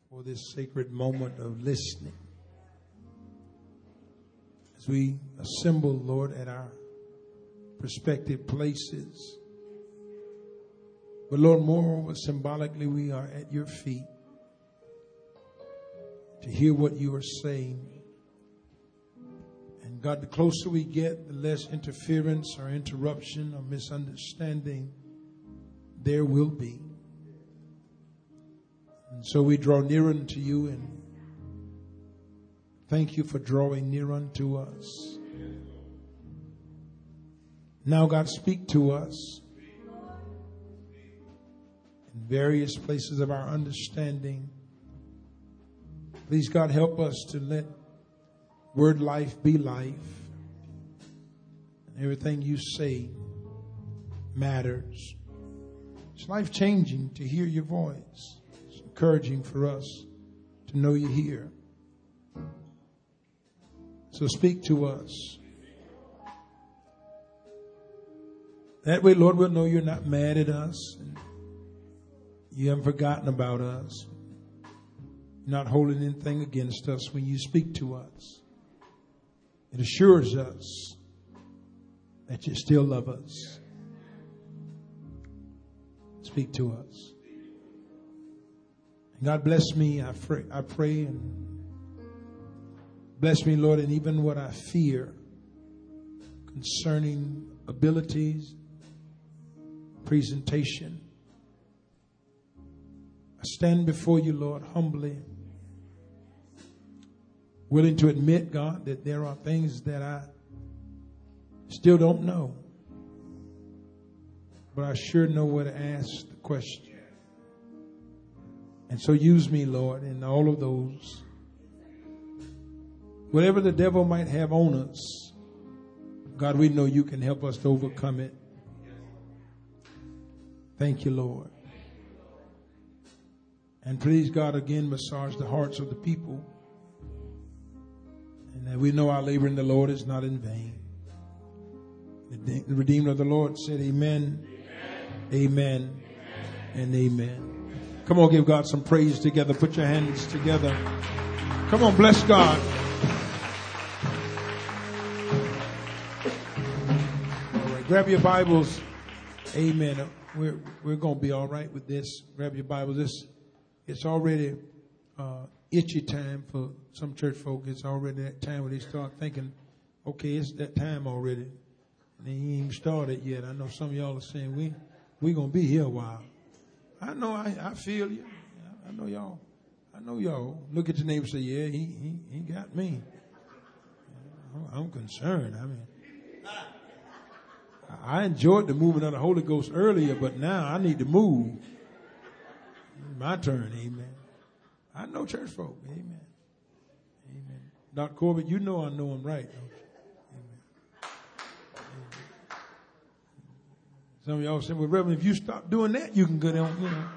for this sacred moment of listening. As we assemble, Lord, at our respective places. But Lord, moreover, symbolically, we are at your feet to hear what you are saying. And God, the closer we get, the less interference or interruption or misunderstanding there will be. And so we draw near unto you and thank you for drawing near unto us. Now, God, speak to us in various places of our understanding. Please, God, help us to let word life be life. And everything you say matters. It's life-changing to hear your voice. It's encouraging for us to know you're here. So speak to us. That way, Lord, we'll know you're not mad at us. And you haven't forgotten about us. You're not holding anything against us when you speak to us. It assures us that you still love us. Speak to us. And God, bless me, I pray, and bless me, Lord, in even what I fear concerning abilities, presentation. I stand before you, Lord, humbly, willing to admit, God, that there are things that I still don't know. But I sure know where to ask the question. And so use me, Lord, in all of those. Whatever the devil might have on us, God, we know you can help us to overcome it. Thank you, Lord. And please, God, again, massage the hearts of the people. And that we know our labor in the Lord is not in vain. The Redeemer of the Lord said, amen, amen, and amen. Come on, give God some praise together. Put your hands together. Come on, bless God. All right, grab your Bibles. Amen. We're going to be all right with this. Grab your Bibles. It's already itchy time for some church folk. It's already that time where they start thinking, okay, it's that time already. And they ain't even started yet. I know some of y'all are saying, we going to be here a while. I know, I feel you. I know y'all. Look at your neighbor and say, yeah, he got me. I'm concerned. I mean, I enjoyed the movement of the Holy Ghost earlier, but now I need to move. My turn, amen. I know church folk, amen. Amen. Dr. Corbett, you know I know him right, don't you? Amen. Amen. Some of y'all say, well, Reverend, if you stop doing that, you can go down, you know.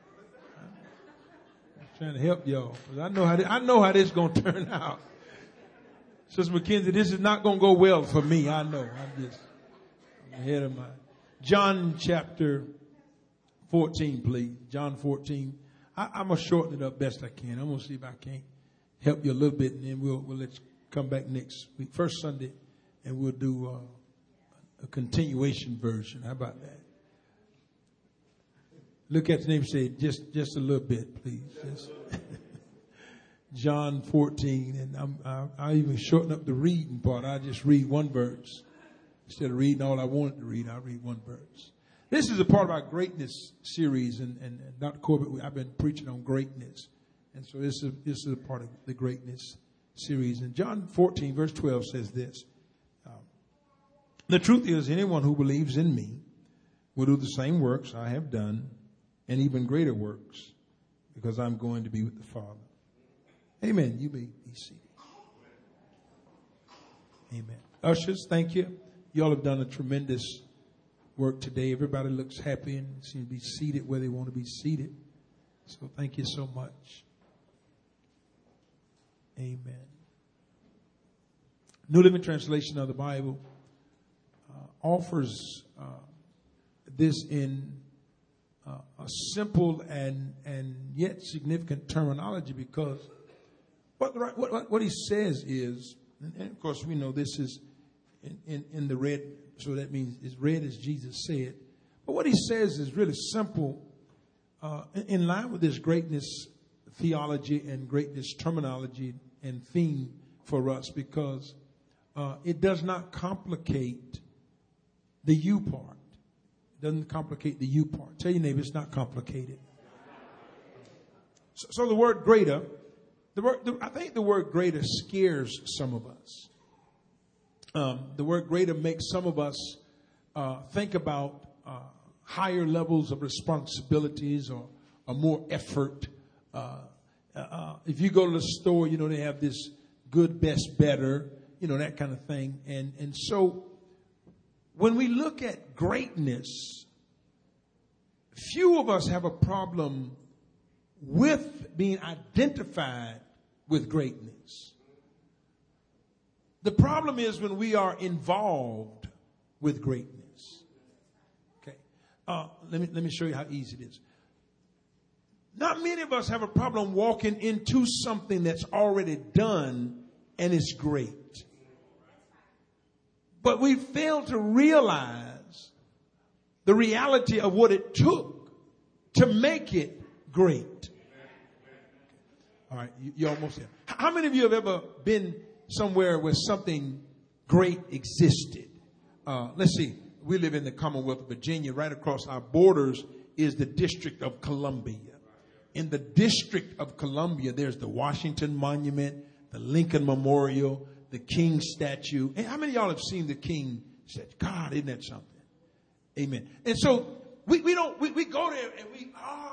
I'm trying to help y'all, because I know how this is going to turn out. Sister McKenzie, this is not going to go well for me. I know. I'm ahead of mine. John chapter 14, please. John 14. I'm going to shorten it up best I can. I'm going to see if I can't help you a little bit, and then we'll let you come back next week, first Sunday, and we'll do a continuation version. How about that? Look at the name and say, just a little bit, please. John 14, and I'll even shorten up the reading part. I'll just read one verse. Instead of reading all I wanted to read, I'll read one verse. This is a part of our greatness series, and Dr. Corbett, I've been preaching on greatness. And so this is a part of the greatness series. And John 14, verse 12 says this. The truth is, anyone who believes in me will do the same works I have done, and even greater works, because I'm going to be with the Father. Amen. You may be seated. Amen. Ushers, thank you. You all have done a tremendous work today. Everybody looks happy and seems to be seated where they want to be seated. So thank you so much. Amen. New Living Translation of the Bible offers this in a simple and yet significant terminology, because what he says is, and of course we know this is in the red, so that means it's red as Jesus said. But what he says is really simple, in line with this greatness theology and greatness terminology and theme for us, because it does not complicate the you part. It doesn't complicate the you part. Tell your neighbor it's not complicated. So the word greater, I think the word greater scares some of us. The word greater makes some of us think about higher levels of responsibilities or more effort. If you go to the store, they have this good, best, better, that kind of thing. And so when we look at greatness, few of us have a problem with being identified with greatness. The problem is when we are involved with greatness. Okay. Let me show you how easy it is. Not many of us have a problem walking into something that's already done and it's great. But we fail to realize the reality of what it took to make it great. All right, you're almost there. How many of you have ever been somewhere where something great existed? Let's see. We live in the Commonwealth of Virginia. Right across our borders is the District of Columbia. In the District of Columbia, there's the Washington Monument, the Lincoln Memorial, the King statue. And how many of y'all have seen the King statue? God, isn't that something? Amen. And so we go there and we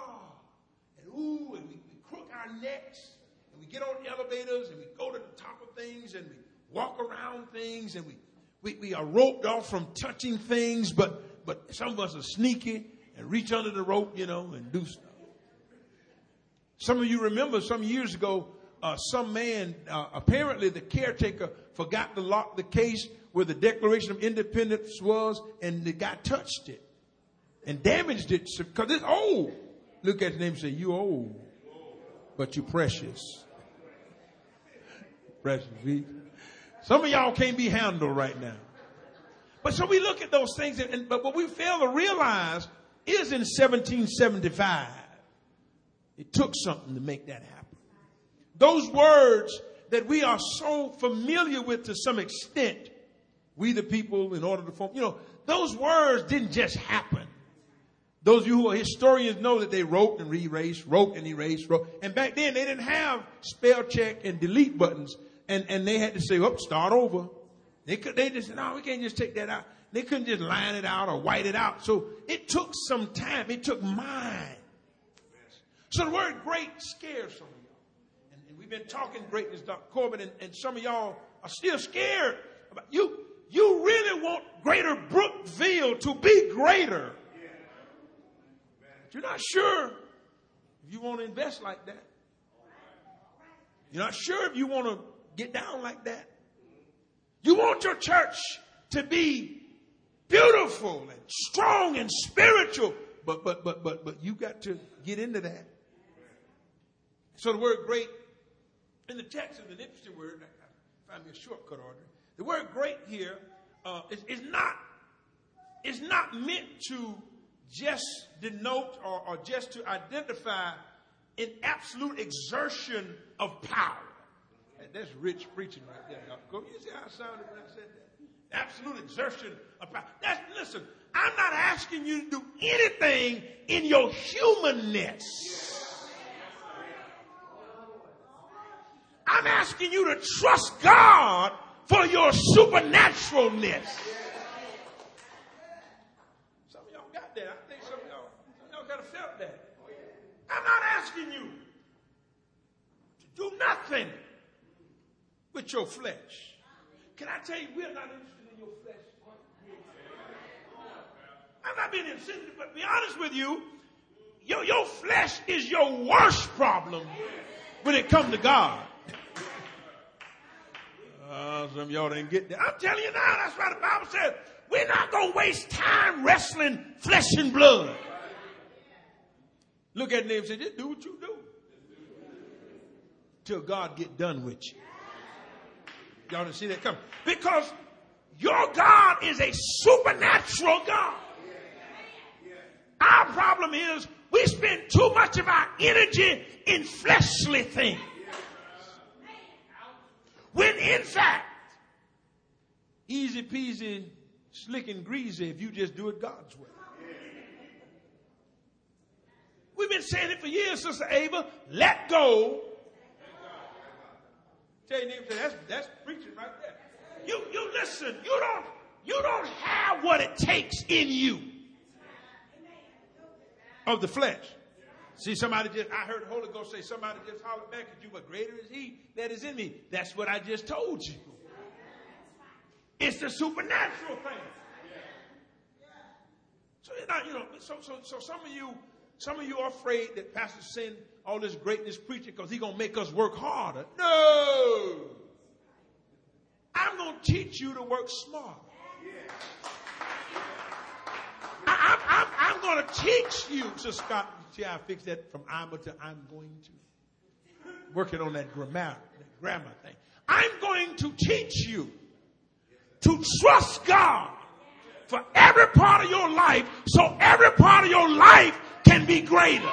crook our necks, and we get on elevators and we go to the top of things and we walk around things, and we are roped off from touching things, but some of us are sneaky and reach under the rope, and do stuff. Some of you remember some years ago, some man, apparently the caretaker forgot to lock the case where the Declaration of Independence was, and the guy touched it and damaged it because it's old. Look at his name and say, "You old, but you precious." Precious. Some of y'all can't be handled right now. But so we look at those things, but what we fail to realize is in 1775, it took something to make that happen. Those words that we are so familiar with to some extent, we the people, in order to form, those words didn't just happen. Those of you who are historians know that they wrote and erased, wrote and erased, wrote. And back then they didn't have spell check and delete buttons, and they had to say, start over. They just said, no, we can't just take that out. They couldn't just line it out or white it out. So it took some time. It took mind. So the word great scares some of y'all. And we've been talking greatness, Dr. Corbin, and some of y'all are still scared about you. You really want Greater Brookville to be greater. But you're not sure if you want to invest like that. You're not sure if you want to get down like that. You want your church to be beautiful and strong and spiritual, but you got to get into that. So the word great in the text is an interesting word. I find me a shortcut order. The word great here is not meant to just denote or just to identify an absolute exertion of power. That's rich preaching right there. You see how I sounded when I said that? Absolute exertion of power. Listen, I'm not asking you to do anything in your humanness. I'm asking you to trust God for your supernaturalness. Some of y'all got that. I think some of y'all kind of felt that. I'm not asking you to do nothing with your flesh. Can I tell you, we're not interested in your flesh. I'm not being insensitive, but to be honest with you, your flesh is your worst problem when it comes to God. Some of y'all didn't get that. I'm telling you now, that's why the Bible says we're not going to waste time wrestling flesh and blood. Look at them and say, just do what you do. Till God get done with you. Y'all didn't see that coming. Because your God is a supernatural God. Our problem is we spend too much of our energy in fleshly things. When in fact, easy peasy, slick and greasy if you just do it God's way. We've been saying it for years, Sister Ava. Let go. Tell your neighbor, that's preaching right there. You listen. You don't have what it takes in you of the flesh. See, I heard the Holy Ghost say, somebody just hollered back at you, but greater is He that is in me. That's what I just told you. It's the supernatural thing. So some of you are afraid that Pastor send all this greatness preaching because he's going to make us work harder. No. I'm going to teach you to work smarter. I'm going to teach you. So Scott, see how I fix that from I'm to I'm going to. Working on that grammar thing. I'm going to teach you to trust God for every part of your life so every part of your life can be greater.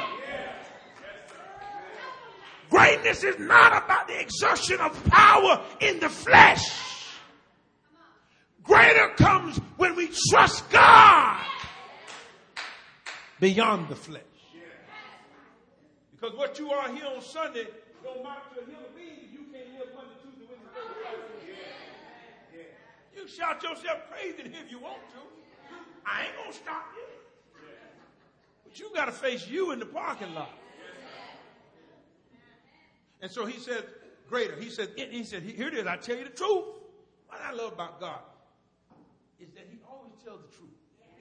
Greatness is not about the exertion of power in the flesh. Greater comes when we trust God beyond the flesh. Because what you are here on Sunday don't matter to a hill of beans. You can't live Monday, Tuesday, Wednesday, Thursday. You shout yourself crazy if you want to. I ain't going to stop you. But you got to face you in the parking lot. And so he said, greater. He said, here it is. I tell you the truth. What I love about God is that He always tells the truth.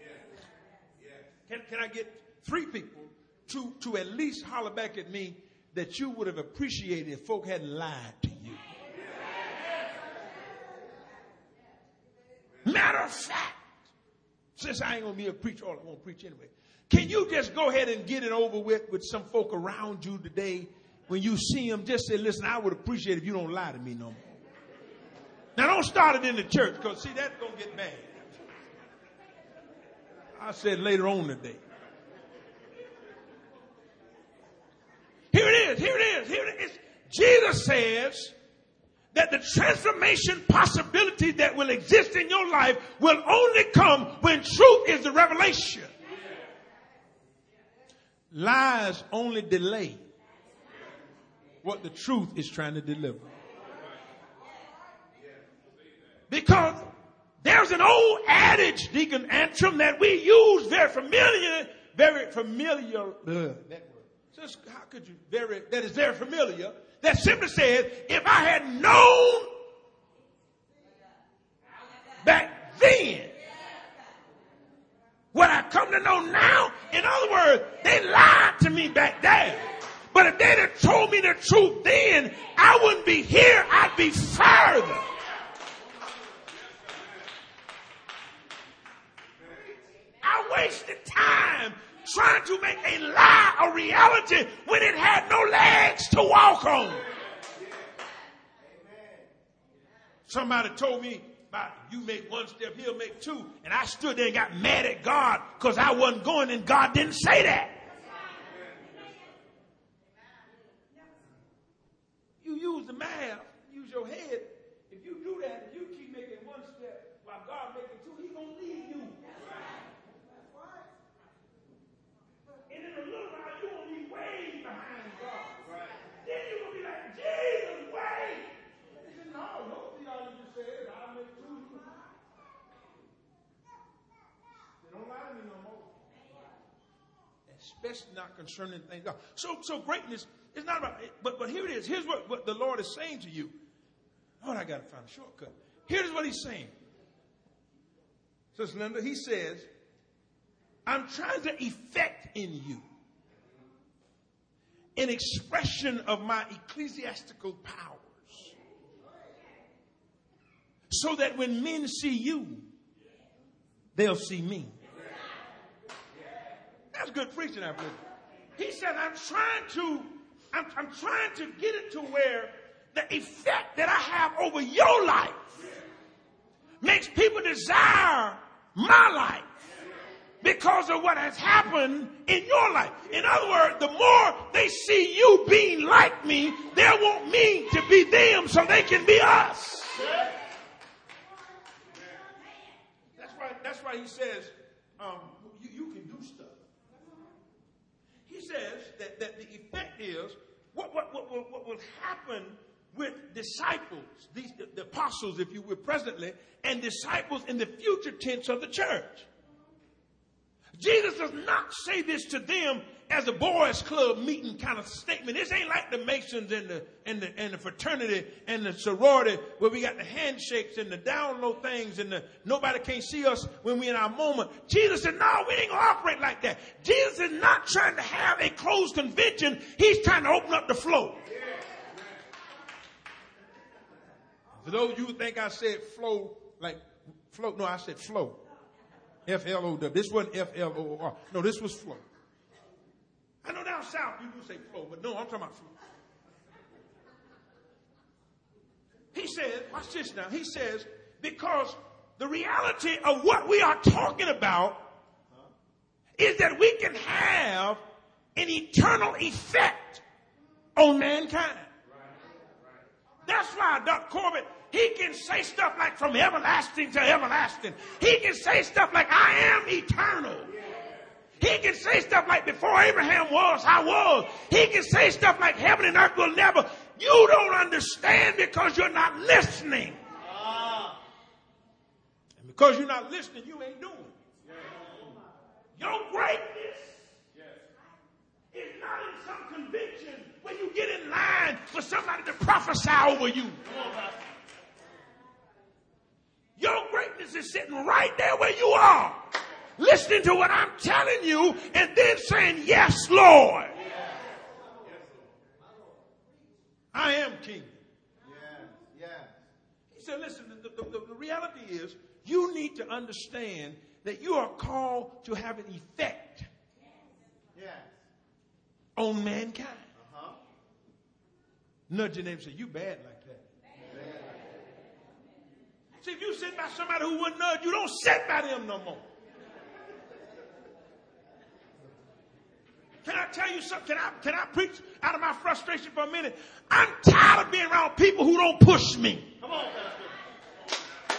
Can I get 3 people to at least holler back at me that you would have appreciated if folk hadn't lied to you? Matter of fact, since I ain't going to be a preacher, all I want to preach anyway, can you just go ahead and get it over with some folk around you today? When you see them, just say, listen, I would appreciate it if you don't lie to me no more. Now, don't start it in the church, because, see, that's going to get bad. I said later on today. Here it is. Jesus says that the transformation possibility that will exist in your life will only come when truth is the revelation. Lies only delay what the truth is trying to deliver. Because there's an old adage, Deacon Antrim, that we use very familiar. That word. Just, how could you, that is very familiar. That simply says, if I had known back then what I come to know now, in other words, they lied to me back there. But if they'd have told me the truth then, I wouldn't be here. I'd be further. I wasted time trying to make a lie a reality when it had no legs to walk on. Somebody told me about you make one step, he'll make 2. And I stood there and got mad at God because I wasn't going and God didn't say that. You use the math, use your head. If you do that, if you keep making 1 step while God making 2, He's going to lead you. And in a little while, you're going to be way behind God. Then you're going to be like, Jesus, wait. He said, no, don't see all you just said. I'll make 2. They don't lie to me no more. Especially not concerning things. So greatness is not about it. But here it is. Here's what the Lord is saying to you. Lord, I got to find a shortcut. Here's what He's saying. Sister Linda, He says, I'm trying to effect in you an expression of my ecclesiastical powers so that when men see you, they'll see me. That's good preaching, I believe. He said, I'm trying to get it to where the effect that I have over your life makes people desire my life because of what has happened in your life. In other words, the more they see you being like me, they'll want me to be them so they can be us. That's why he says, you can do stuff. He says that the effect is what will happen with disciples, the apostles, if you will, presently, and disciples in the future tense of the church. Jesus does not say this to them as a boys' club meeting kind of statement. This ain't like the Masons and the fraternity and the sorority where we got the handshakes and the down low things and nobody can't see us when we're in our moment. Jesus said, no, we ain't gonna operate like that. Jesus is not trying to have a closed convention. He's trying to open up the flow. For those of you who think I said flow, like flow, no, I said flow. F-L-O-W. This wasn't F-L-O-R. No, this was flow. I know down south you do say flow, but no, I'm talking about flow. He says, watch this now. He says, because the reality of what we are talking about is that we can have an eternal effect on mankind. That's why Dr. Corbett, he can say stuff like from everlasting to everlasting. He can say stuff like I am eternal. He can say stuff like before Abraham was, I was. He can say stuff like heaven and earth will never. You don't understand because you're not listening. And because you're not listening, you ain't doing it. Your greatness is not in some conviction when you get in line for somebody to prophesy over you. Your greatness is sitting right there where you are, listening to what I'm telling you and then saying, yes, Lord. I am king. He said, listen, the reality is you need to understand that you are called to have an effect on mankind. Nudge your neighbor and say, you bad like that. See, if you sit by somebody who wouldn't nudge, you don't sit by them no more. Can I tell you something? Can I preach out of my frustration for a minute? I'm tired of being around people who don't push me. Come on, Pastor.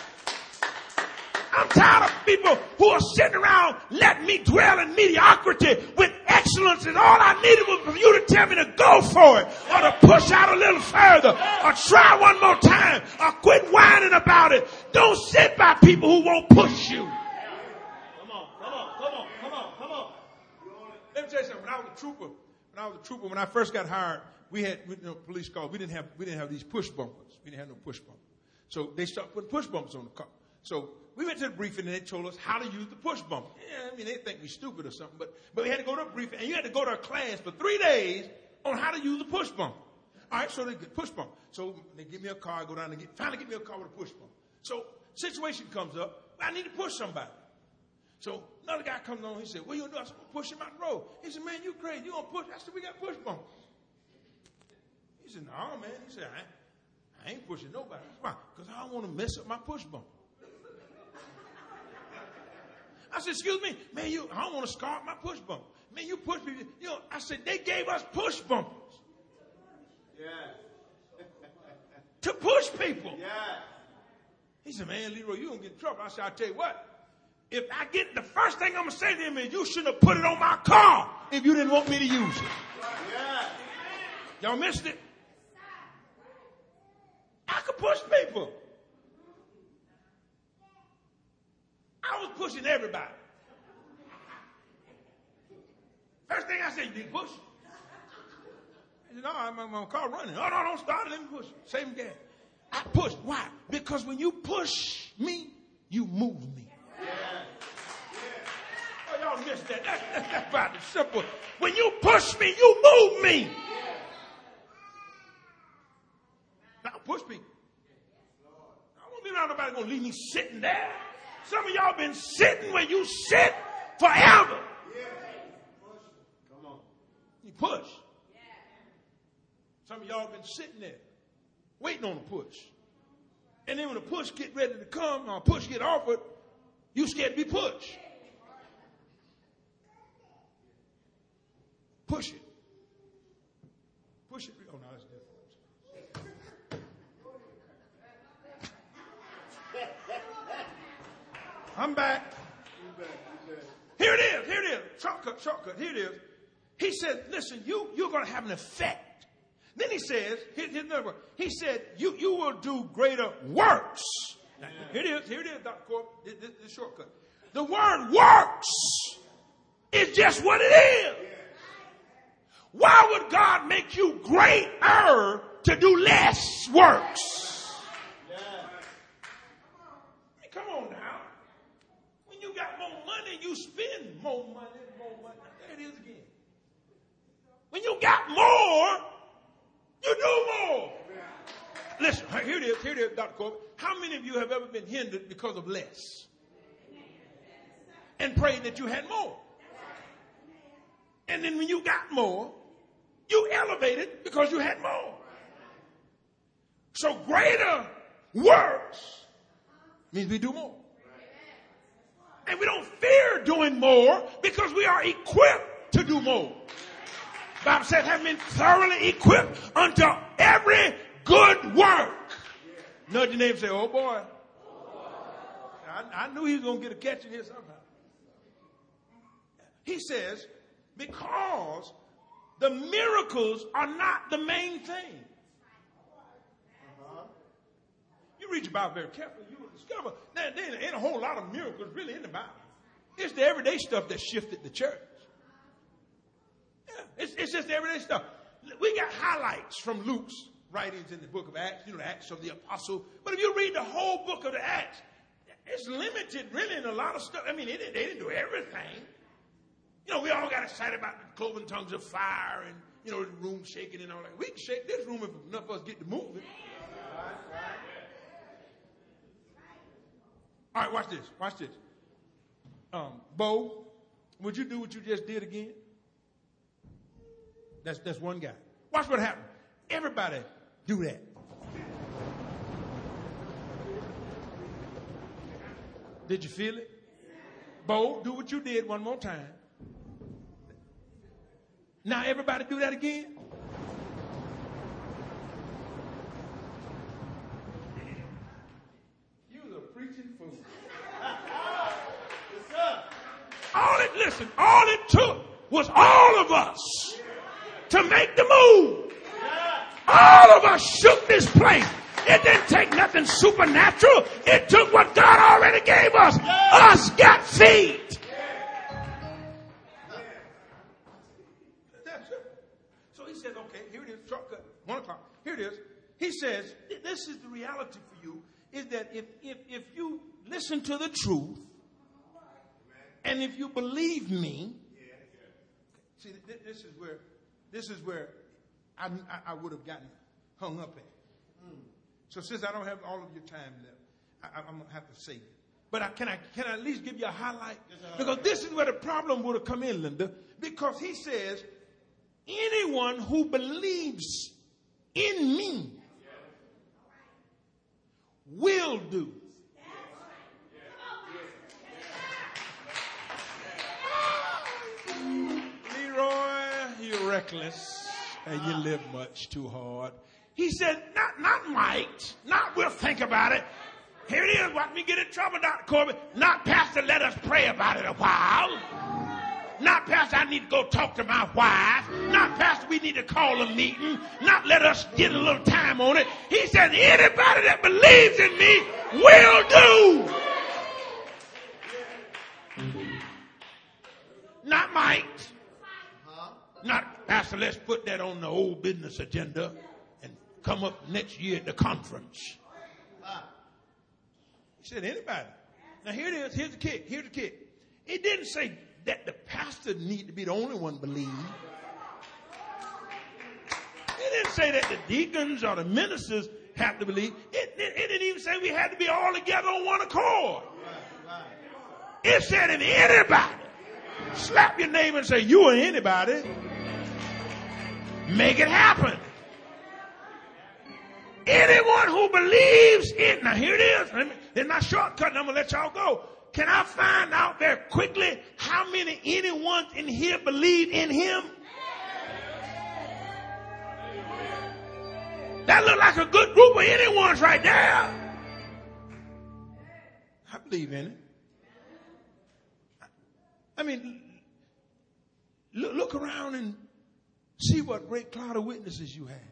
I'm tired of people who are sitting around letting me dwell in mediocrity when excellence is all I needed was for you to tell me to go for it or to push out a little further or try one more time or quit whining about it. Don't sit by people who won't push you. Come on. Let me tell you something. When I was a trooper, when I first got hired, we had police cars. We didn't have these push bumpers. We didn't have no push bumpers. So they started putting push bumpers on the car. So we went to the briefing and they told us how to use the push bumper. Yeah, I mean, they think we stupid or something, but we had to go to a briefing and you had to go to a class for 3 days on how to use the push bumper. All right, so they get push bumper. So they give me a car, I go down and finally get me a car with a push bumper. So situation comes up, I need to push somebody. So another guy comes on, he said, what are you going to do? I said, I'm going to push him out the road. He said, man, you crazy. You going to push? I said, we got push bumpers. He said, no, man. He said, I ain't pushing nobody. Why? Because I don't want to mess up my push bumper. I said, excuse me, man, I don't want to scar up my push bumper. Man, you push me. I said, they gave us push bumpers. Yeah. To push people. Yeah. He said, man, Leroy, you don't get in trouble. I said, I'll tell you what. If I get the first thing I'm going to say to him is, you shouldn't have put it on my car if you didn't want me to use it. Yeah. Y'all missed it. I could push people. I was pushing everybody. First thing I said, you didn't push. I said, no, my car running. Oh, no, don't start it. Let me push it. Same gas. I pushed. Why? Because when you push me, you move me. Yeah. Oh, y'all missed that. That's about as simple. When you push me, you move me. Now, push me. I won't be around nobody going to leave me sitting there. Some of y'all been sitting where you sit forever. Come on. push. Some of y'all been sitting there waiting on a push. And then when the push get ready to come, or push get offered, you scared to be pushed. Push it. Push it. Oh, no, that's different. I'm back. Here it is. Here it is. Shortcut. Here it is. He said, listen, you're going to have an effect. Then he says, here's another word. He said, you will do greater works. Now, here it is, Dr. Corbin, this shortcut. The word works is just what it is. Why would God make you greater to do less works? I mean, come on now. When you got more money, you spend more money. There it is again. When you got more, you do more. Listen, here it is, Dr. Corbin. How many of you have ever been hindered because of less? And prayed that you had more. And then when you got more, you elevated because you had more. So greater works means we do more. And we don't fear doing more because we are equipped to do more. The Bible says, have been thoroughly equipped unto every good work. Nudge your neighbor and say, oh boy. I knew he was going to get a catch in here somehow. He says, because the miracles are not the main thing. You read your Bible very carefully, you will discover that there ain't a whole lot of miracles really in the Bible. It's the everyday stuff that shifted the church. Yeah, it's just the everyday stuff. We got highlights from Luke's writings in the book of Acts, the Acts of the Apostle. But if you read the whole book of the Acts, it's limited really in a lot of stuff. I mean, they didn't do everything. We all got excited about the cloven tongues of fire and, the room shaking and all that. We can shake this room if enough of us get to moving. All right, watch this. Bo, would you do what you just did again? That's one guy. Watch what happened. Everybody do that. Did you feel it? Bo, do what you did one more time. Now everybody do that again. You was a preaching fool. All it took was all of us to make the move. All of us shook this place. It didn't take nothing supernatural. It took what God already gave us. Us got feet. That's it. So he says, okay, here it is, shortcut, 1 o'clock. Here it is. He says, this is the reality for you, is that if you listen to the truth, and if you believe me, see, this is where I would have gotten hung up at. So since I don't have all of your time left, I'm going to have to say it. But can I at least give you a highlight? Because this is where the problem would have come in, Linda. Because he says, anyone who believes in me will do. Leroy, you're reckless and you live much too hard. He said, not might, not we'll think about it. Here it is, watch me get in trouble, Dr. Corbin. Not, Pastor, let us pray about it a while. Not, Pastor, I need to go talk to my wife. Not, Pastor, we need to call a meeting. Not, let us get a little time on it. He said, anybody that believes in me will do. Not might. Not, Pastor, let's put that on the old business agenda and come up next year at the conference. He said, anybody. Now here it is. Here's the kick. It didn't say that the pastor need to be the only one believe. It didn't say that the deacons or the ministers have to believe. It didn't even say we had to be all together on one accord. It said if anybody, slap your neighbor and say, you are anybody. make it happen. Anyone who believes in, now here it is, it's not shortcut, and I'm going to let y'all go. Can I find out very quickly how many anyone in here believe in him? That look like a good group of anyone's right there. I believe in it. I mean, look around and see what great cloud of witnesses you have.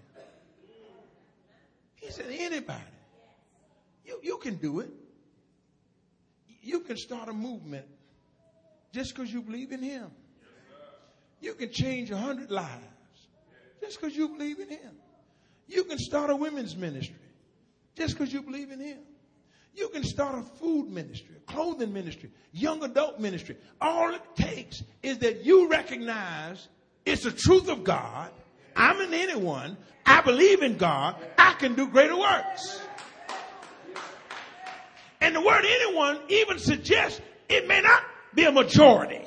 He said, anybody, you can do it. You can start a movement just because you believe in him. You can change 100 lives just because you believe in him. You can start a women's ministry just because you believe in him. You can start a food ministry, a clothing ministry, young adult ministry. All it takes is that you recognize it's the truth of God. I'm in anyone. I believe in God. I can do greater works. And the word anyone even suggests it may not be a majority.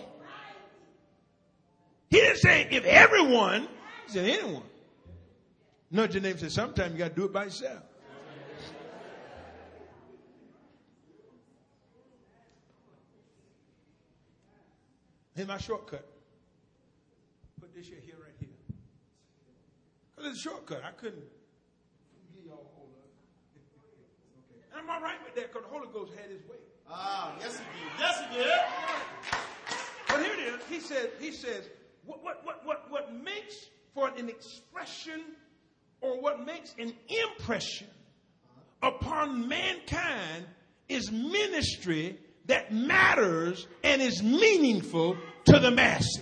He didn't say if everyone, he said anyone. Nudge your neighbor and say, sometimes you got to do it by yourself. Here's my shortcut. Put this here right here. Because it's a shortcut. I couldn't give y'all a whole lot. And I'm all right with that because the Holy Ghost had his way. Ah, yes he did. Yes he did. But here it is. He says, what makes for an expression or what makes an impression upon mankind is ministry that matters and is meaningful to the masses.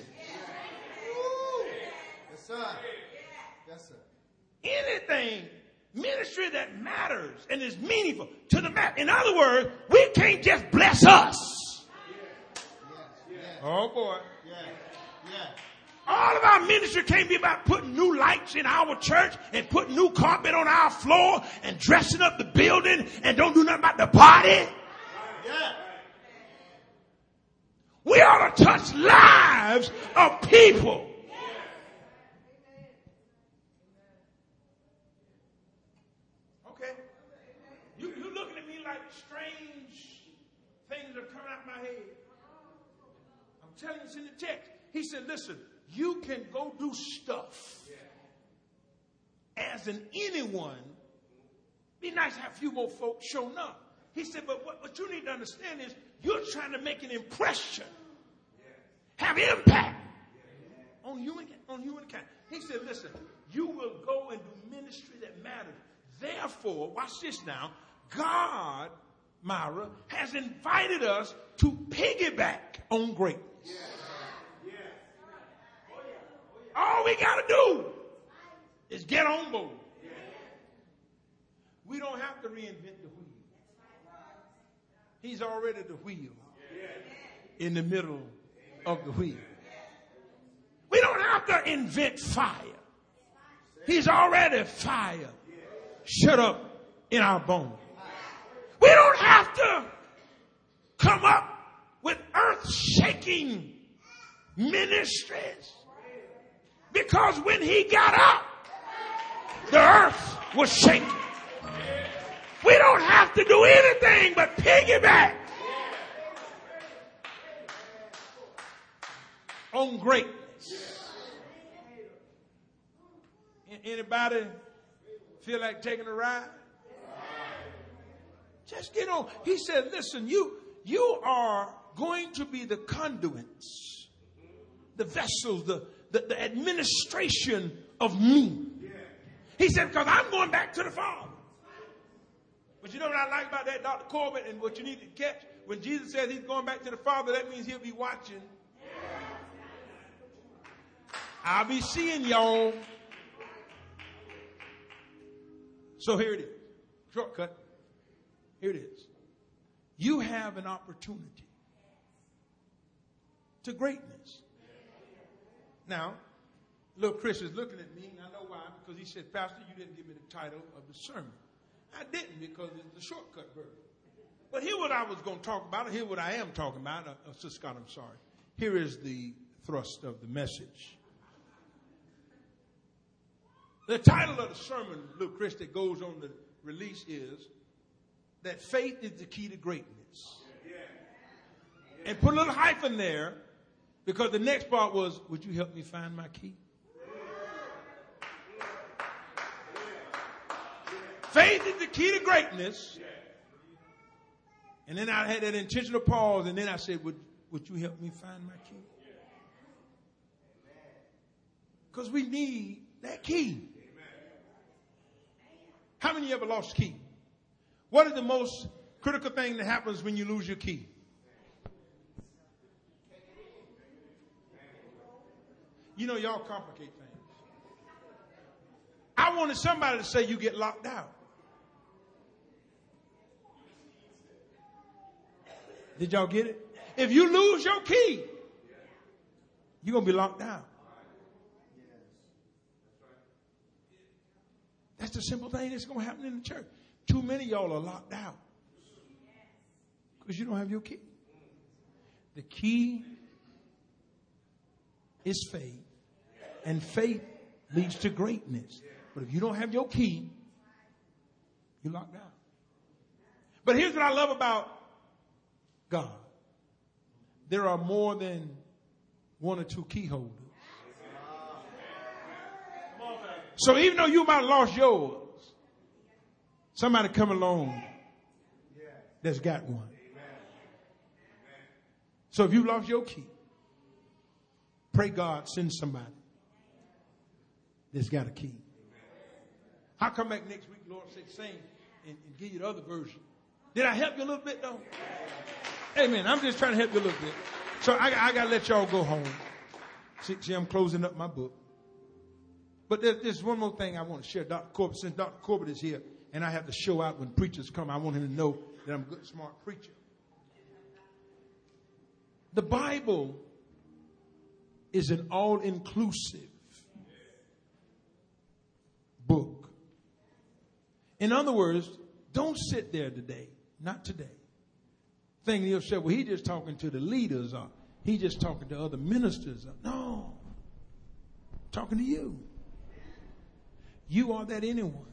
Yes, sir. Yes, sir. Anything, ministry that matters and is meaningful to the masses. In other words, we can't just bless us. Yes. Oh boy. Yeah. All of our ministry can't be about putting new lights in our church and putting new carpet on our floor and dressing up the building and don't do nothing about the party. Yeah. We ought to touch lives of people. Okay? You looking at me like strange things are coming out my head. I'm telling you it's in the text. He said, listen, you can go do stuff as an anyone. Be nice to have a few more folks showing up. He said, but what you need to understand is you're trying to make an impression, have impact on humankind. He said, listen, you will go and do ministry that matters. Therefore, watch this now, God, Myra, has invited us to piggyback on greatness. All we got to do is get on board. We don't have to reinvent the wheel. He's already the wheel in the middle of the wheel. We don't have to invent fire. He's already fire shut up in our bones. We don't have to come up with earth-shaking ministries. Because when he got up, the earth was shaking. We don't have to do anything but piggyback on greatness. Anybody feel like taking a ride? Just get on. He said, listen, you are going to be the conduits, the vessels, the administration of me. He said, because I'm going back to the Father. But you know what I like about that, Dr. Corbett, and what you need to catch? When Jesus says he's going back to the Father, that means he'll be watching. I'll be seeing y'all. So here it is. Shortcut. Here it is. You have an opportunity to greatness. Now, little Chris is looking at me, and I know why, because he said, Pastor, you didn't give me the title of the sermon. I didn't, because it's the shortcut version. But here what I was going to talk about, here what I am talking about. Sister Scott, I'm sorry. Here is the thrust of the message. The title of the sermon, little Chris, that goes on the release is that faith is the key to greatness. And put a little hyphen there because the next part was, would you help me find my key? Faith is the key to greatness. And then I had that intentional pause, and then I said, would you help me find my key? Because we need that key. How many of you ever lost key? What is the most critical thing that happens when you lose your key? You know, y'all complicate things. I wanted somebody to say you get locked out. Did y'all get it? If you lose your key, you're going to be locked out. That's the simple thing that's going to happen in the church. Too many of y'all are locked out because you don't have your key. The key is faith, and faith leads to greatness. But if you don't have your key, you're locked out. But here's what I love about God. There are more than one or two key holders. So even though you might have lost yours, somebody come along that's got one. So if you lost your key, pray God send somebody that's got a key. I'll come back next week, Lord, say sing and give you the other version. Did I help you a little bit though? Amen. I'm just trying to help you a little bit. So I got to let y'all go home. See, I'm closing up my book. But there's one more thing I want to share. Dr. Corbett, since Dr. Corbett is here, and I have to show out when preachers come, I want him to know that I'm a good, smart preacher. The Bible is an all-inclusive book. In other words, don't sit there today, not today, thinking to yourself, well, he's just talking to the leaders, or he's just talking to other ministers. No, I'm talking to you. You are that anyone.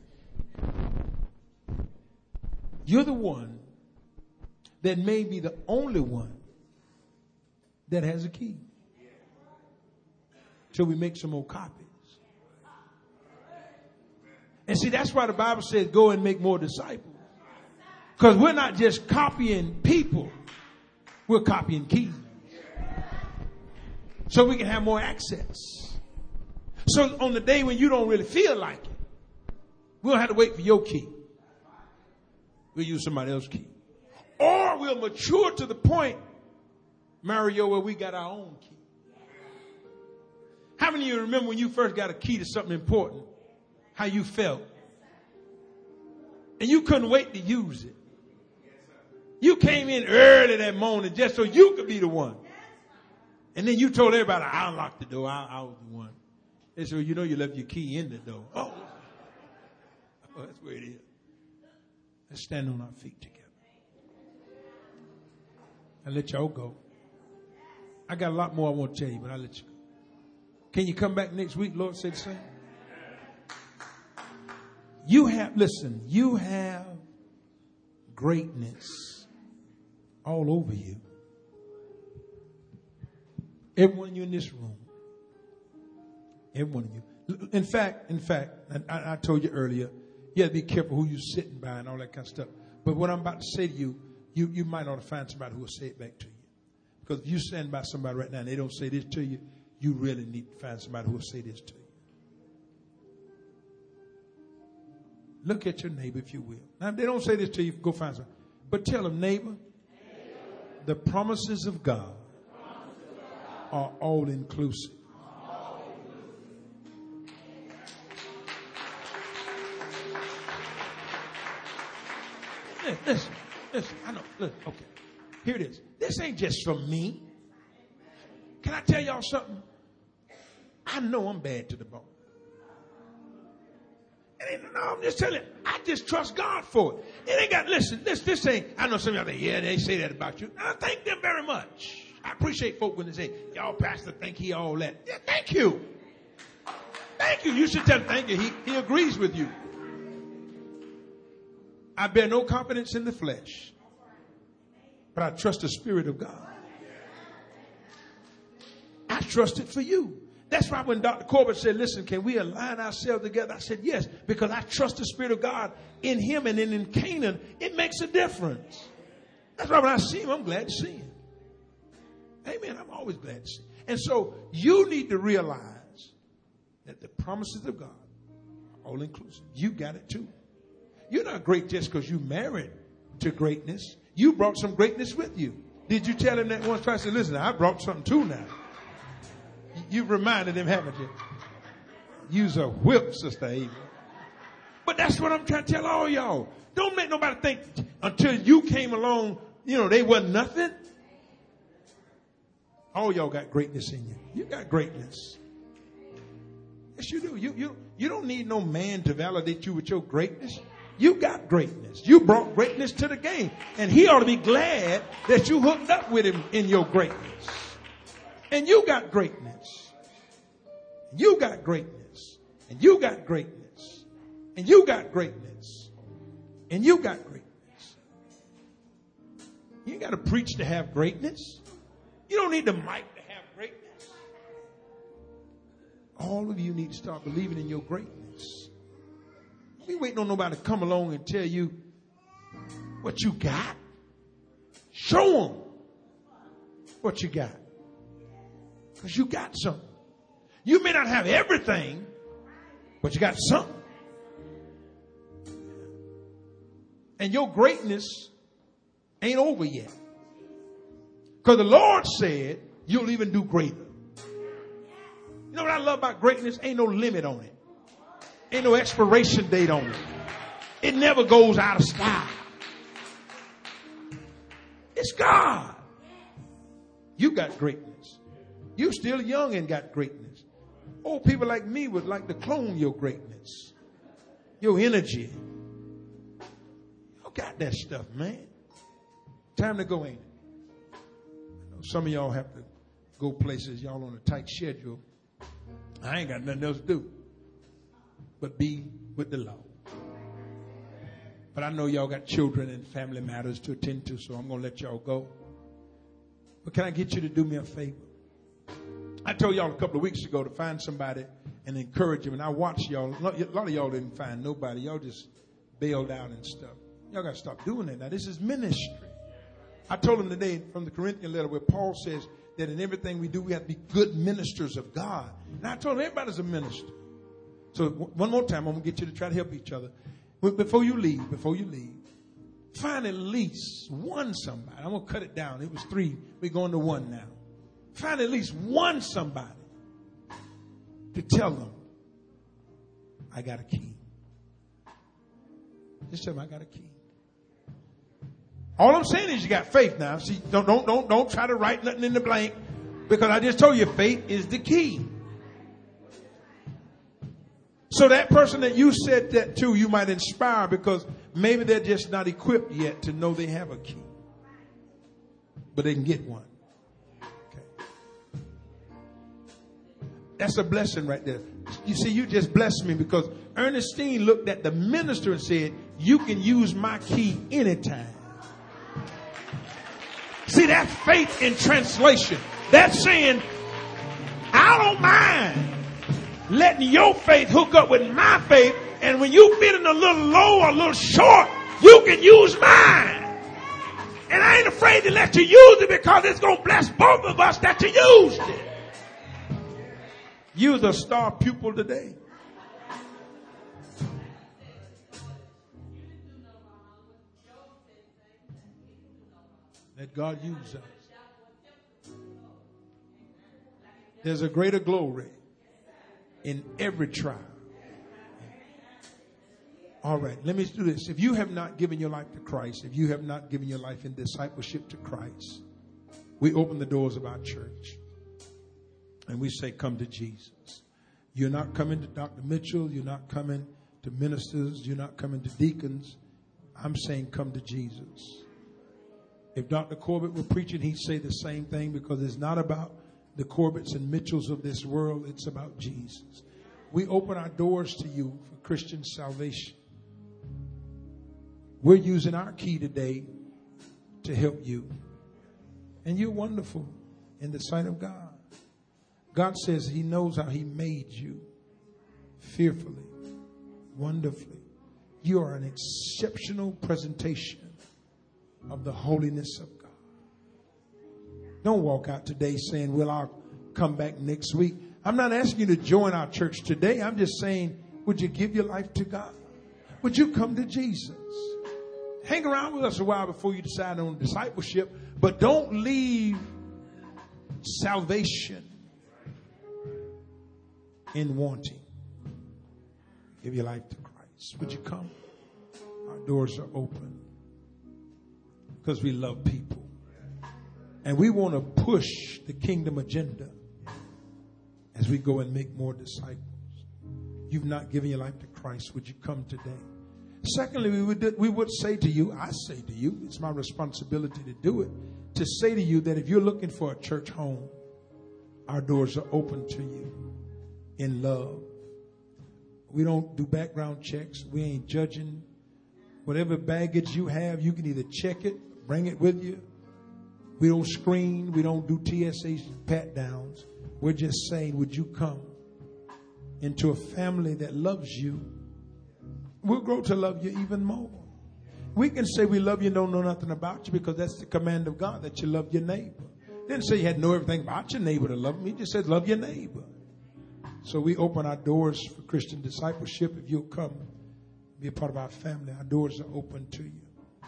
You're the one that may be the only one that has a key. So we make some more copies. And see, that's why the Bible says go and make more disciples. Because we're not just copying people. We're copying keys. So we can have more access. So on the day when you don't really feel like it, we don't have to wait for your key. We'll use somebody else's key. Or we'll mature to the point, Mario, where we got our own key. How many of you remember when you first got a key to something important, how you felt? And you couldn't wait to use it. You came in early that morning just so you could be the one. And then you told everybody, I unlocked the door. I was the one. They said, well, you know you left your key in the door. Oh, that's where it is. Let's stand on our feet together. I'll let y'all go. I got a lot more I want to tell you, but I'll let you go. Can you come back next week? Lord said the same. You have greatness all over you. Everyone of you in this room. Every one of you. In fact, I told you earlier, you have to be careful who you're sitting by and all that kind of stuff. But what I'm about to say to you, you might ought to find somebody who will say it back to you. Because if you stand by somebody right now and they don't say this to you, you really need to find somebody who will say this to you. Look at your neighbor, if you will. Now, if they don't say this to you, go find somebody. But tell them, neighbor, the promises of God are all inclusive. Listen. I know. Look, okay. Here it is. This ain't just for me. Can I tell y'all something? I know I'm bad to the bone. No, I'm just telling you. I just trust God for it. It ain't got, listen, this ain't, I know some of y'all think, yeah, they say that about you. I thank them very much. I appreciate folk when they say, y'all pastor think he all that. Yeah, thank you. Thank you. You should tell him thank you. He agrees with you. I bear no confidence in the flesh, but I trust the Spirit of God. I trust it for you. That's why when Dr. Corbett said, listen, can we align ourselves together? I said, yes, because I trust the Spirit of God in him and in Canaan. It makes a difference. That's why when I see him, I'm glad to see him. Amen. I'm always glad to see him. And so you need to realize that the promises of God are all inclusive. You got it too. You're not great just because you married to greatness. You brought some greatness with you. Did you tell him that once? I said, listen, I brought something too now. You've reminded him, haven't you? You's a whip, Sister Ava. But that's what I'm trying to tell all y'all. Don't make nobody think until you came along, they wasn't nothing. All y'all got greatness in you. You got greatness. Yes, you do. You don't need no man to validate you with your greatness. You got greatness. You brought greatness to the game. And he ought to be glad that you hooked up with him in your greatness. And you got greatness. You got greatness. And you got greatness. And you got greatness. And you got greatness. You ain't got to preach to have greatness. You don't need the mic to have greatness. All of you need to start believing in your greatness. You waiting on nobody to come along and tell you what you got. Show them what you got. Because you got something. You may not have everything, but you got something. And your greatness ain't over yet. Because the Lord said you'll even do greater. You know what I love about greatness? Ain't no limit on it. Ain't no expiration date on it. It never goes out of style. It's God. You got greatness. You still young and got greatness. Old people like me would like to clone your greatness. Your energy. You got that stuff, man. Time to go, ain't it? Some of y'all have to go places. Y'all on a tight schedule. I ain't got nothing else to do but be with the Lord. But I know y'all got children and family matters to attend to, so I'm going to let y'all go. But can I get you to do me a favor? I told y'all a couple of weeks ago to find somebody and encourage them. And I watched y'all. A lot of y'all didn't find nobody. Y'all just bailed out and stuff. Y'all got to stop doing that. Now, this is ministry. I told them today from the Corinthian letter where Paul says that in everything we do, we have to be good ministers of God. And I told them everybody's a minister. So one more time, I'm going to get you to try to help each other. Before you leave, find at least one somebody. I'm going to cut it down. It was 3. We're going to 1 now. Find at least one somebody to tell them, I got a key. Just tell them I got a key. All I'm saying is you got faith now. See, don't try to write nothing in the blank, because I just told you faith is the key. So that person that you said that to, you might inspire, because maybe they're just not equipped yet to know they have a key. But they can get one. Okay. That's a blessing right there. You see, you just blessed me, because Ernestine looked at the minister and said, you can use my key anytime. See, that's faith in translation. That's saying, I don't mind letting your faith hook up with my faith. And when you feeling a little low or a little short, you can use mine. And I ain't afraid to let you use it, because it's going to bless both of us that you used it. You're the star pupil today. Let God use us. There's a greater glory in every trial. All right, let me do this. If you have not given your life to Christ, if you have not given your life in discipleship to Christ, we open the doors of our church and we say, come to Jesus. You're not coming to Dr. Mitchell. You're not coming to ministers. You're not coming to deacons. I'm saying, come to Jesus. If Dr. Corbett were preaching, he'd say the same thing, because it's not about the Corbetts and Mitchells of this world. It's about Jesus. We open our doors to you for Christian salvation. We're using our key today to help you. And you're wonderful in the sight of God. God says he knows how he made you fearfully, wonderfully. You are an exceptional presentation of the holiness of God. Don't walk out today saying, well, I'll come back next week. I'm not asking you to join our church today. I'm just saying, would you give your life to God? Would you come to Jesus? Hang around with us a while before you decide on discipleship, but don't leave salvation in wanting. Give your life to Christ. Would you come? Our doors are open because we love people. And we want to push the kingdom agenda as we go and make more disciples. You've not given your life to Christ. Would you come today? Secondly, we would say to you, I say to you, it's my responsibility to do it, to say to you that if you're looking for a church home, our doors are open to you in love. We don't do background checks. We ain't judging. Whatever baggage you have, you can either check it, bring it with you. We don't screen. We don't do TSA pat downs. We're just saying, would you come into a family that loves you? We'll grow to love you even more. We can say we love you and don't know nothing about you because that's the command of God, that you love your neighbor. Didn't say you had to know everything about your neighbor to love him. He just said love your neighbor. So we open our doors for Christian discipleship. If you'll come, be a part of our family, our doors are open to you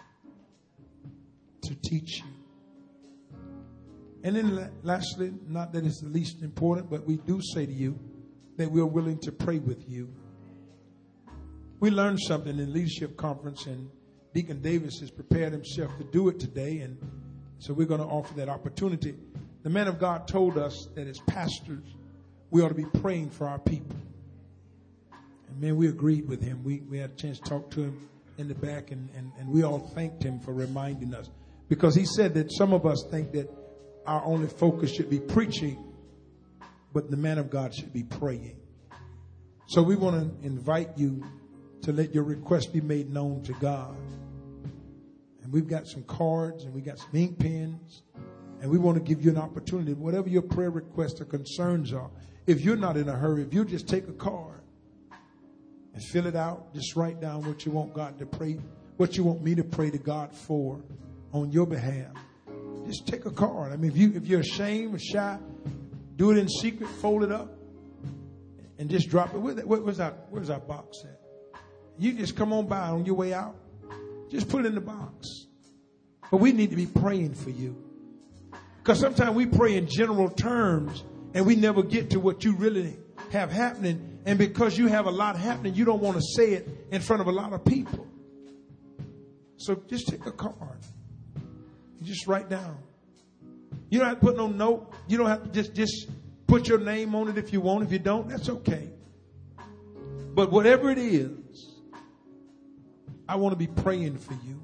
to teach you. And then lastly, not that it's the least important, but we do say to you that we're willing to pray with you. We learned something in leadership conference, and Deacon Davis has prepared himself to do it today, and so we're going to offer that opportunity. The man of God told us that as pastors, we ought to be praying for our people. And man, we agreed with him. We had a chance to talk to him in the back, and we all thanked him for reminding us. Because he said that some of us think that our only focus should be preaching, but the man of God should be praying. So we want to invite you to let your request be made known to God. And we've got some cards and we got some ink pens, and we want to give you an opportunity. Whatever your prayer requests or concerns are, if you're not in a hurry, if you just take a card and fill it out, just write down what you want God to pray, what you want me to pray to God for on your behalf. Just take a card. I mean, if you're ashamed or shy, do it in secret, fold it up, and just drop it. Where's our box at? You just come on by on your way out. Just put it in the box. But we need to be praying for you. Because sometimes we pray in general terms and we never get to what you really have happening. And because you have a lot happening, you don't want to say it in front of a lot of people. So just take a card. You just write down. You don't have to put no note. You don't have to just put your name on it if you want. If you don't, that's okay. But whatever it is, I want to be praying for you.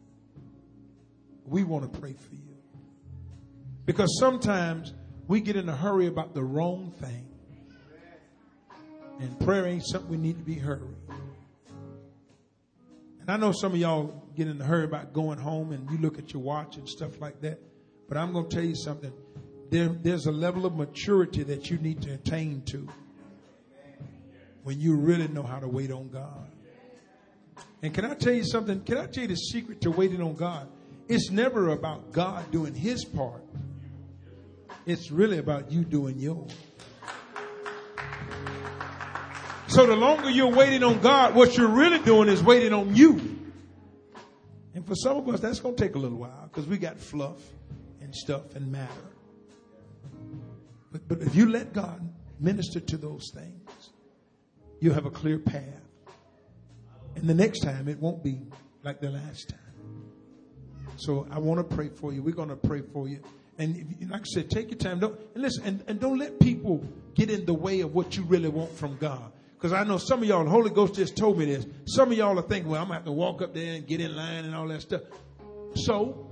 We want to pray for you. Because sometimes we get in a hurry about the wrong thing. And prayer ain't something we need to be hurried. And I know some of y'all get in a hurry about going home and you look at your watch and stuff like that. But I'm going to tell you something. There's a level of maturity that you need to attain to when you really know how to wait on God. And can I tell you something? Can I tell you the secret to waiting on God? It's never about God doing his part. It's really about you doing yours. So the longer you're waiting on God, what you're really doing is waiting on you. And for some of us, that's going to take a little while because we got fluff and stuff and matter. But if you let God minister to those things, you'll have a clear path. And the next time, it won't be like the last time. So I want to pray for you. We're going to pray for you. And like I said, take your time. Don't let people get in the way of what you really want from God. Because I know some of y'all, the Holy Ghost just told me this. Some of y'all are thinking, well, I'm going to have to walk up there and get in line and all that stuff. So,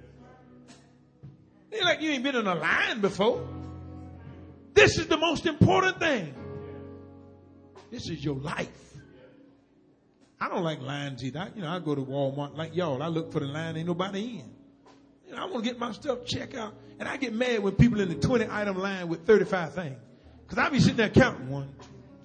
it's like you ain't been in a line before. This is the most important thing. This is your life. I don't like lines either. I go to Walmart like y'all. I look for the line. Ain't nobody in. I want to get my stuff checked out. And I get mad when people in the 20-item line with 35 things. Because I be sitting there counting 1, 2,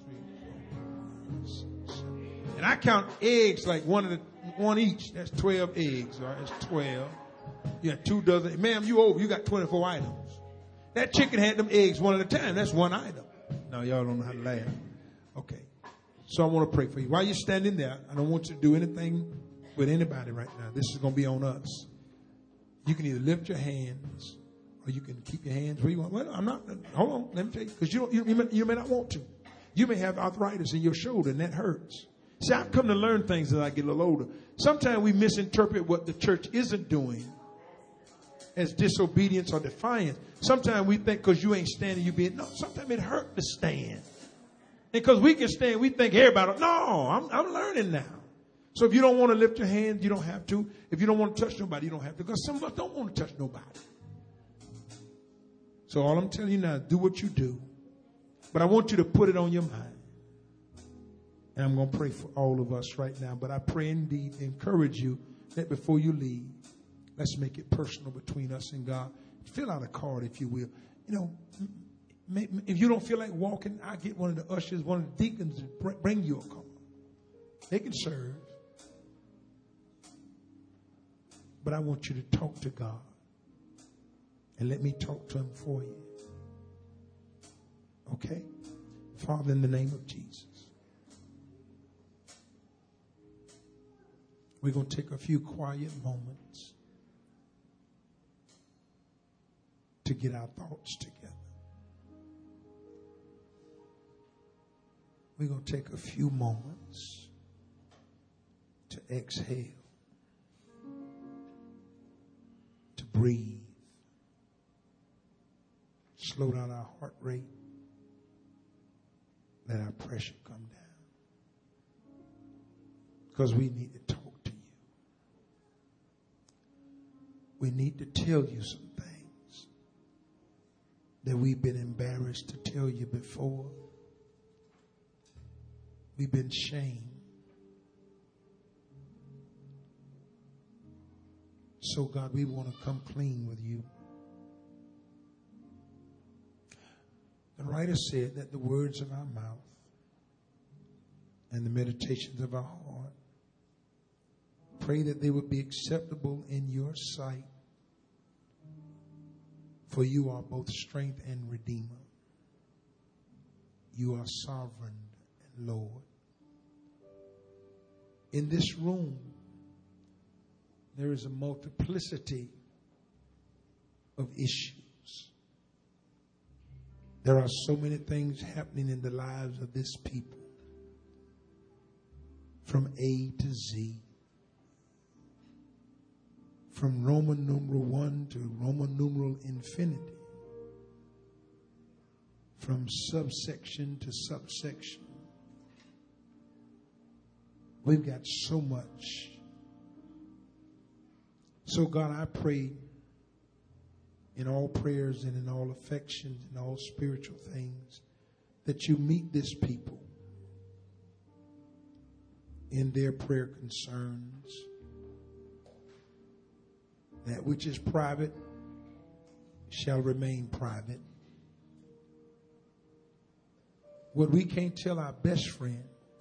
3, 4, 5, 6, 7. And I count eggs like one each. That's 12 eggs. All right? That's 12. You got 2 dozen. Ma'am, you over. You got 24 items. That chicken had them eggs one at a time. That's 1 item. Now, y'all don't know how to laugh. Okay. So I want to pray for you. While you're standing there, I don't want you to do anything with anybody right now. This is going to be on us. You can either lift your hands or you can keep your hands where you want. Well, I'm not. Hold on. Let me tell you. Because you may not want to. You may have arthritis in your shoulder and that hurts. See, I've come to learn things as I get a little older. Sometimes we misinterpret what the church isn't doing as disobedience or defiance. Sometimes we think because you ain't standing, you being. No, sometimes it hurt to stand. And because we can stand, we think everybody. No, I'm learning now. So if you don't want to lift your hands, you don't have to. If you don't want to touch nobody, you don't have to. Because some of us don't want to touch nobody. So all I'm telling you now, do what you do. But I want you to put it on your mind. And I'm going to pray for all of us right now. But I pray indeed, encourage you that before you leave, let's make it personal between us and God. Fill out a card, if you will. If you don't feel like walking, I'll get one of the ushers, one of the deacons to bring you a card. They can serve. But I want you to talk to God. And let me talk to him for you. Okay? Father, in the name of Jesus. We're going to take a few quiet moments to get our thoughts together. We're going to take a few moments to exhale, to breathe, slow down our heart rate, let our pressure come down. Because we need to talk to you. We need to tell you some things that we've been embarrassed to tell you before. We've been shamed. So, God, we want to come clean with you. The writer said that the words of our mouth and the meditations of our heart, pray that they would be acceptable in your sight. For you are both strength and redeemer. You are sovereign and Lord. In this room, there is a multiplicity of issues. There are so many things happening in the lives of this people, from A to Z, from Roman numeral 1 to Roman numeral infinity, from subsection to subsection. We've got so much. So God, I pray in all prayers and in all affections and all spiritual things that you meet this people in their prayer concerns. That which is private shall remain private. What we can't tell our best friend,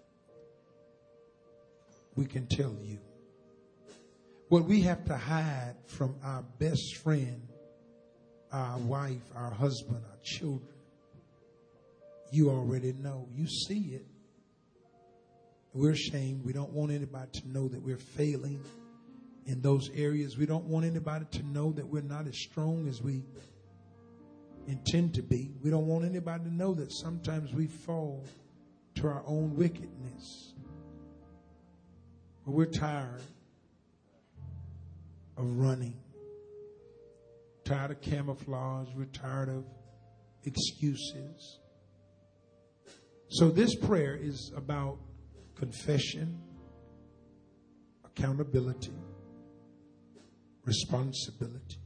we can tell you. What we have to hide from our best friend, our wife, our husband, our children, you already know. You see it. We're ashamed. We don't want anybody to know that we're failing in those areas. We don't want anybody to know that we're not as strong as we intend to be. We don't want anybody to know that sometimes we fall to our own wickedness. But we're tired of running, tired of camouflage. We're tired of excuses. So this prayer is about confession, accountability, responsibility.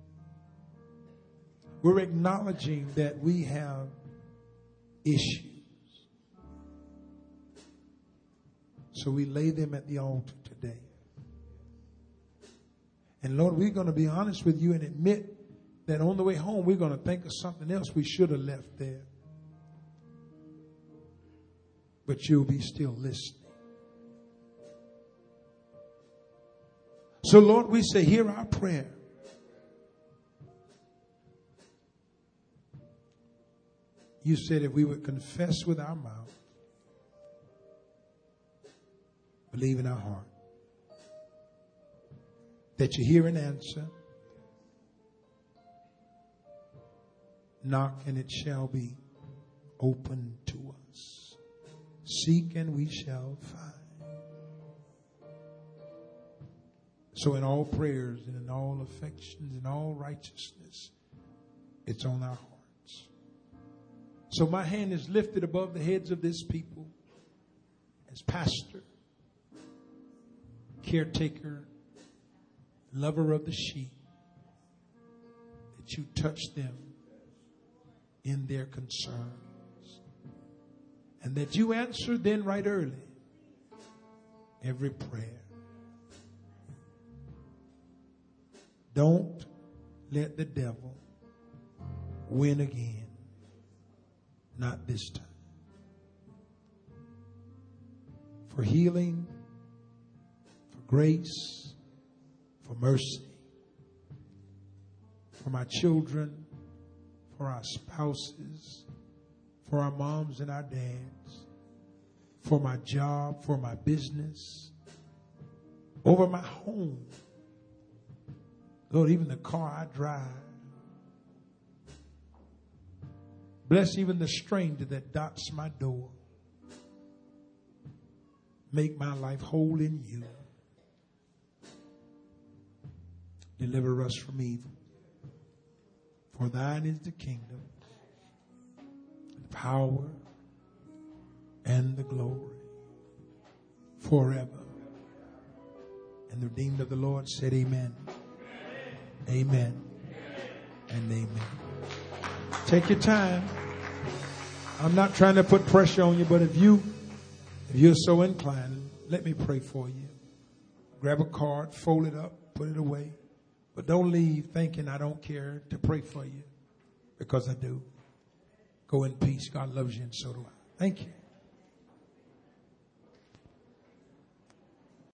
We're acknowledging that we have issues. So we lay them at the altar today. And Lord, we're going to be honest with you and admit that on the way home, we're going to think of something else we should have left there. But you'll be still listening. So Lord, we say, hear our prayer. You said if we would confess with our mouth, believe in our heart, that you hear and answer, knock and it shall be open to us. Seek and we shall find. So in all prayers and in all affections and all righteousness, it's on our hearts. So my hand is lifted above the heads of this people as pastor, caretaker, lover of the sheep, that you touch them in their concerns, and that you answer then right early every prayer. Don't let the devil win again. Not this time. For healing, for grace, for mercy, for my children, for our spouses, for our moms and our dads, for my job, for my business, over my home. Lord, even the car I drive. Bless even the stranger that dots my door. Make my life whole in you. Deliver us from evil. For thine is the kingdom, the power, and the glory forever. And the redeemed of the Lord said amen. Amen. And amen. Take your time. I'm not trying to put pressure on you, but if you're so inclined, let me pray for you. Grab a card, fold it up, put it away. But don't leave thinking I don't care to pray for you, because I do. Go in peace. God loves you, and so do I. Thank you.